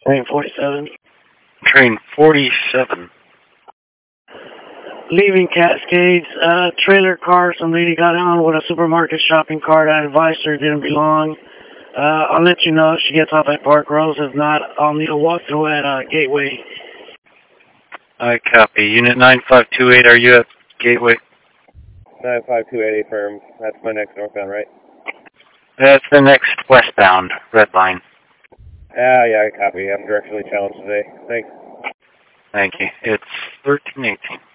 Train 47. Train 47. Leaving Cascades, trailer car, some lady got on with a supermarket shopping cart. I advised her it didn't belong. I'll let you know if she gets off at Park Rose. If not, I'll need a walkthrough at Gateway. I copy. Unit 9528, are you at Gateway? 95280 firm. That's my next northbound, right? That's the next westbound red line. Yeah, I copy. I'm directionally challenged today. Thanks. Thank you. It's 1318.